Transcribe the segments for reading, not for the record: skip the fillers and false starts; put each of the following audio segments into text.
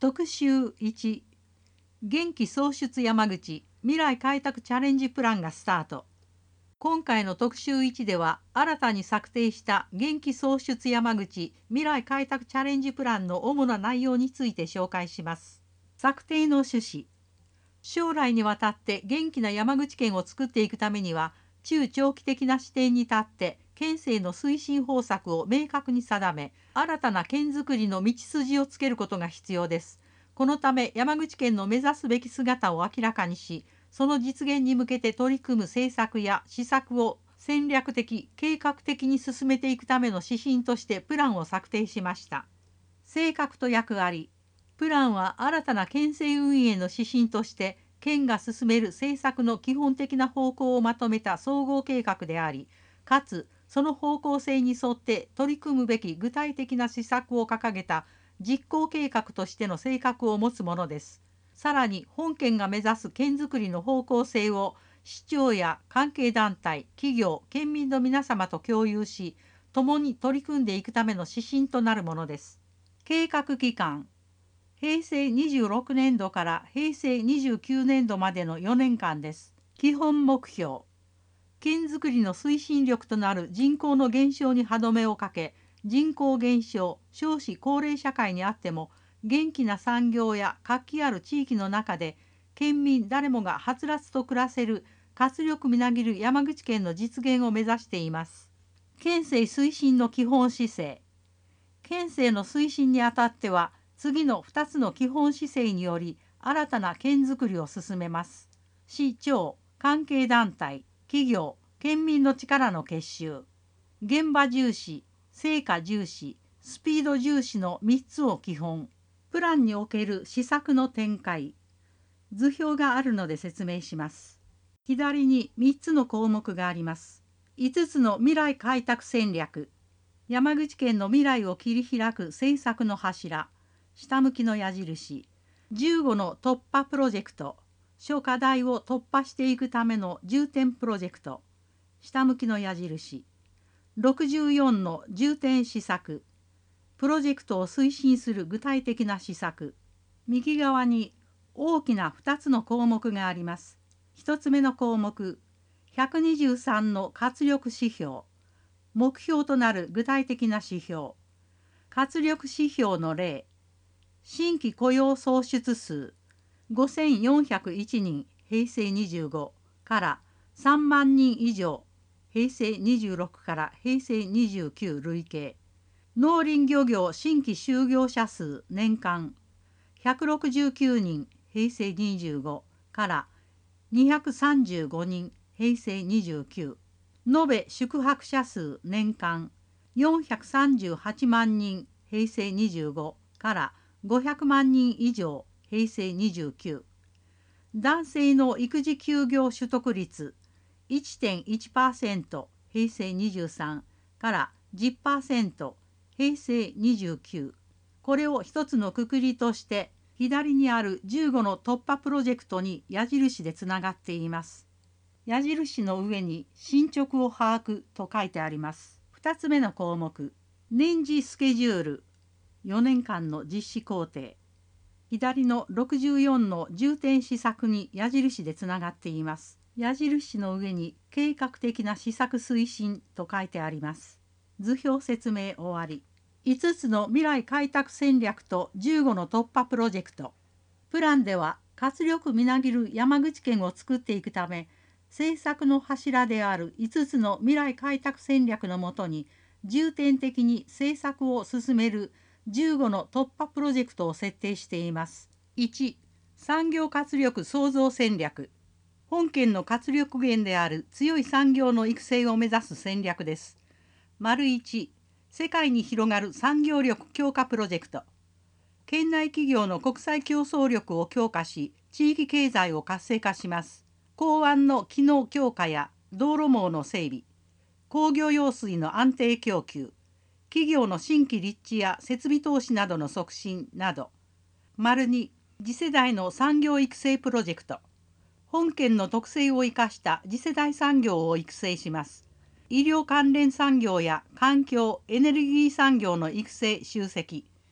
特集1、元気創出山口未来開拓チャレンジプランがスタート。今回の特集1では、新たに策定した元気創出山口未来開拓チャレンジプランの主な内容について紹介します。策定の趣旨。将来にわたって元気な山口県を作っていくためには、中長期的な視点に立って県政の推進方策を明確に定め、新たな県づくりの道筋をつけることが必要です。このため山口県の目指すべき姿を明らかにし、その実現に向けて取り組む政策や施策を戦略的・計画的に進めていくための指針としてプランを策定しました。性格と役割。プランは新たな県政運営の指針として県が進める政策の基本的な方向をまとめた総合計画であり、かつその方向性に沿って取り組むべき具体的な施策を掲げた実行計画としての性格を持つものです。さらに本県が目指す県づくりの方向性を市長や関係団体、企業、県民の皆様と共有し、共に取り組んでいくための指針となるものです。計画期間。平成26年度から平成29年度までの4年間です。基本目標。県づくりの推進力となる人口の減少に歯止めをかけ、人口減少、少子高齢社会にあっても、元気な産業や活気ある地域の中で、県民誰もがはつらつと暮らせる活力みなぎる山口県の実現を目指しています。県政推進の基本姿勢。県政の推進にあたっては、次の2つの基本姿勢により新たな県づくりを進めます。市長、関係団体、企業、県民の力の結集。現場重視、成果重視、スピード重視の3つを基本。プランにおける施策の展開。図表があるので説明します。左に3つの項目があります。5つの未来開拓戦略。山口県の未来を切り開く政策の柱。下向きの矢印。15の突破プロジェクト。諸課題を突破していくための重点プロジェクト。下向きの矢印。64の重点施策。プロジェクトを推進する具体的な施策。右側に大きな2つの項目があります。1つ目の項目、123の活力指標。目標となる具体的な指標。活力指標の例。新規雇用創出数5401人平成25から3万人以上平成26から平成29累計。農林漁業新規就業者数年間169人平成25から235人平成29。延べ宿泊者数年間438万人平成25から500万人以上平成29。男性の育児休業取得率 1.1% 平成23から10% 平成29。これを一つの括りとして左にある15の突破プロジェクトに矢印でつながっています。矢印の上に進捗を把握と書いてあります。2つ目の項目、年次スケジュール。4年間の実施工程。左の64の重点施策に矢印でつながっています。矢印の上に計画的な施策推進と書いてあります。図表説明終わり。5つの未来開拓戦略と15の突破プロジェクト。プランでは活力みなぎる山口県を作っていくため、政策の柱である5つの未来開拓戦略のもとに重点的に政策を進める15の突破プロジェクトを設定しています。1、産業活力創造戦略。本県の活力源である強い産業の育成を目指す戦略です。1、世界に広がる産業力強化プロジェクト。県内企業の国際競争力を強化し、地域経済を活性化します。港湾の機能強化や道路網の整備、工業用水の安定供給、企業の新規立地や設備投資などの促進など。2、次世代の産業育成プロジェクト。本県の特性を生かした次世代産業を育成します。医療関連産業や環境・エネルギー産業の育成集積。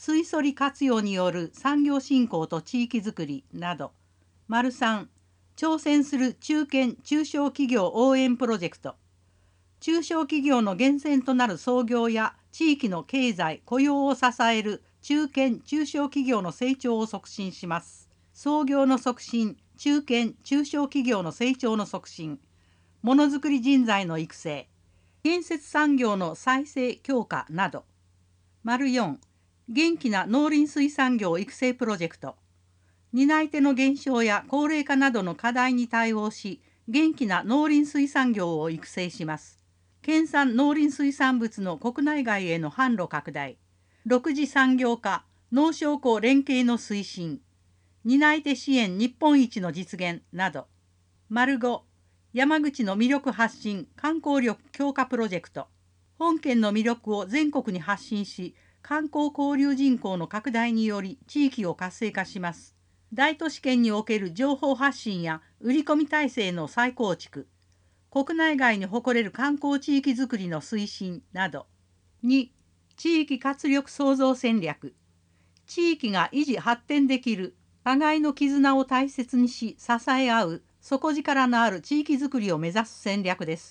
水素利活用による産業振興と地域づくりなど。3、挑戦する中堅・中小企業応援プロジェクト。中小企業の源泉となる創業や地域の経済・雇用を支える中堅・中小企業の成長を促進します。創業の促進、中堅・中小企業の成長の促進、ものづくり人材の育成、建設産業の再生強化など。4、元気な農林水産業育成プロジェクト。担い手の減少や高齢化などの課題に対応し、元気な農林水産業を育成します。県産農林水産物の国内外への販路拡大、6次産業化、農商工連携の推進、担い手支援日本一の実現など。5、山口の魅力発信観光力強化プロジェクト。本県の魅力を全国に発信し、観光交流人口の拡大により地域を活性化します。大都市圏における情報発信や売り込み体制の再構築、国内外に誇れる観光地域づくりの推進など。2、地域活力創造戦略。地域が維持発展できる、互いの絆を大切にし支え合う底力のある地域づくりを目指す戦略です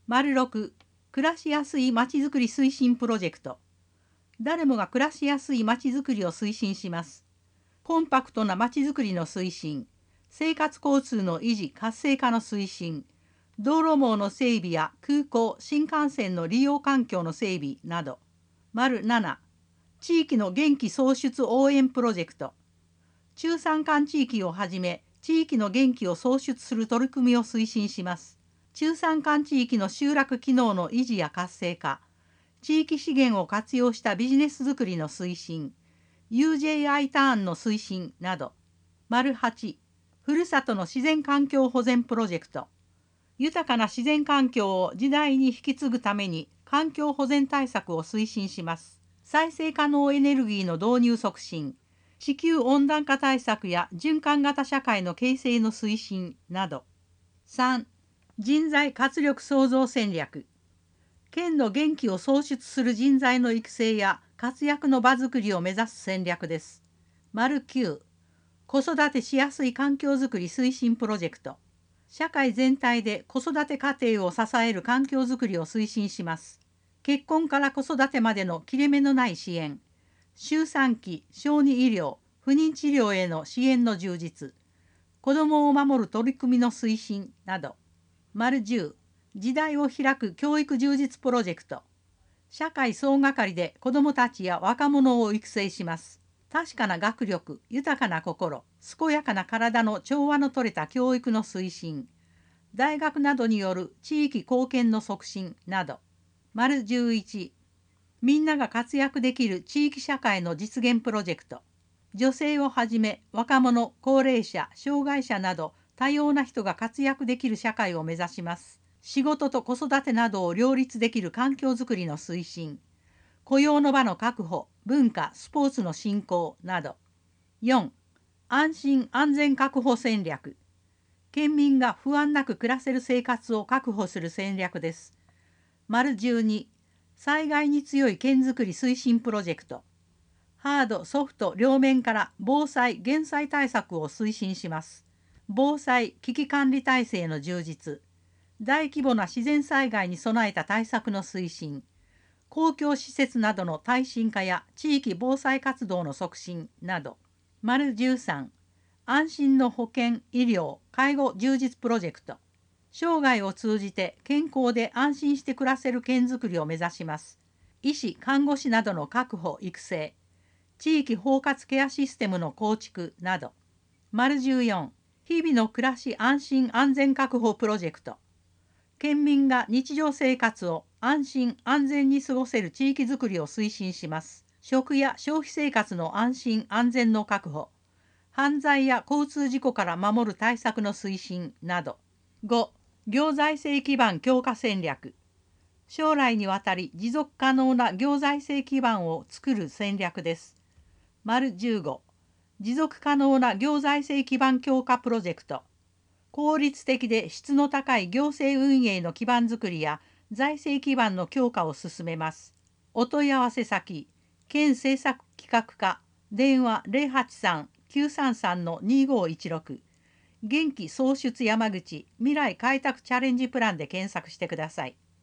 。6、暮らしやすいまちづくり推進プロジェクト。誰もが暮らしやすいまちづくりを推進します。コンパクトなまちづくりの推進、生活交通の維持活性化の推進、道路網の整備や空港・新幹線の利用環境の整備など。7、地域の元気創出応援プロジェクト。中山間地域をはじめ、地域の元気を創出する取り組みを推進します。中山間地域の集落機能の維持や活性化、地域資源を活用したビジネスづくりの推進、UJI ターンの推進など。8、ふるさとの自然環境保全プロジェクト。豊かな自然環境を時代に引き継ぐために環境保全対策を推進します。再生可能エネルギーの導入促進、地球温暖化対策や循環型社会の形成の推進など。3、人材活力創造戦略。県の元気を創出する人材の育成や活躍の場づくりを目指す戦略です。9、子育てしやすい環境づくり推進プロジェクト。社会全体で子育て家庭を支える環境づくりを推進します。結婚から子育てまでの切れ目のない支援、周産期・小児医療、不妊治療への支援の充実、子どもを守る取り組みの推進など。10、時代を開く教育充実プロジェクト。社会総がかりで子どもたちや若者を育成します。確かな学力、豊かな心、健やかな体の調和の取れた教育の推進、大学などによる地域貢献の促進など。11、みんなが活躍できる地域社会の実現プロジェクト。女性をはじめ若者、高齢者、障害者など多様な人が活躍できる社会を目指します。仕事と子育てなどを両立できる環境づくりの推進、雇用の場の確保、文化・スポーツの振興など。4、安心安全確保戦略。県民が不安なく暮らせる生活を確保する戦略です。12、災害に強い県づくり推進プロジェクト。ハード・ソフト両面から防災・減災対策を推進します。防災・危機管理体制の充実、大規模な自然災害に備えた対策の推進、公共施設などの耐震化や地域防災活動の促進など。13、安心の保健・医療・介護充実プロジェクト。生涯を通じて健康で安心して暮らせる県づくりを目指します。医師・看護師などの確保・育成、地域包括ケアシステムの構築など。14、日々の暮らし安心安全確保プロジェクト。県民が日常生活を安心安全に過ごせる地域づくりを推進します。食や消費生活の安心安全の確保、犯罪や交通事故から守る対策の推進など。5、行財政基盤強化戦略。将来にわたり持続可能な行財政基盤を作る戦略です。15、持続可能な行財政基盤強化プロジェクト。効率的で質の高い行政運営の基盤づくりや財政基盤の強化を進めます。お問い合わせ先、県政策機画課、電話083-933-2516、元気創出山口未来開拓チャレンジプランで検索してください。